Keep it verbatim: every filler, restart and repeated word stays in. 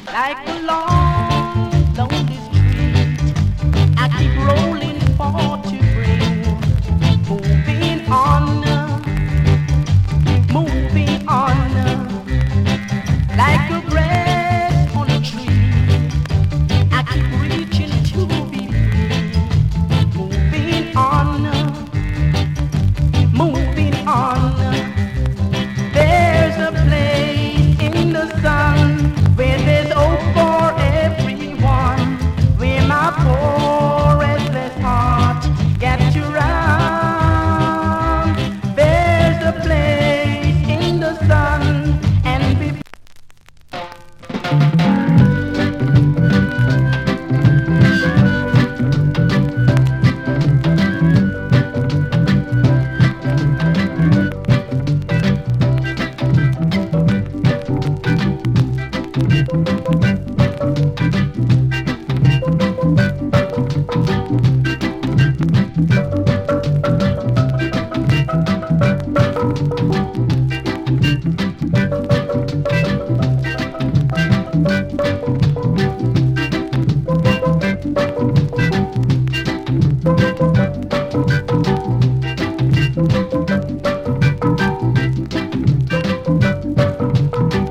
like a long, lonely street. I keep rolling for to bring, moving on, moving on, like a breath on a tree. I keep reaching to be free, moving on, moving on. There's a place in the sun where there's hope for everyone, where my poor restless heart gets to run. There's a place in the sun, and before Thank you.